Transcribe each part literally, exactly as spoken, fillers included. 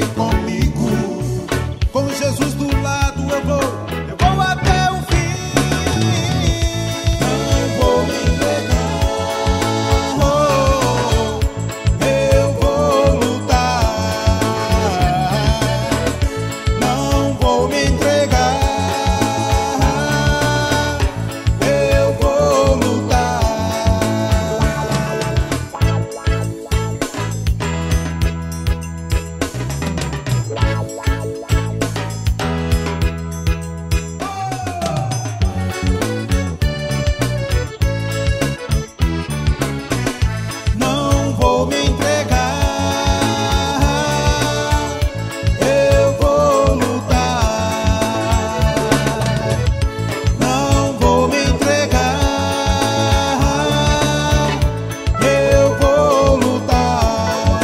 sempre comigo. Com Jesus do lado eu vou, eu vou até o fim. Não vou me entregar, oh, eu vou lutar. Não vou me entregar, eu vou lutar. Não vou me entregar, eu vou lutar. Não vou me entregar, eu vou lutar.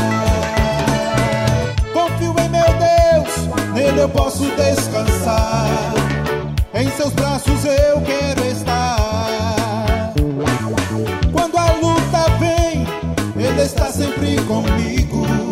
Confio em meu Deus, nele eu posso descansar. Em seus braços eu quero estar. Quando a luta vem, ele está sempre comigo.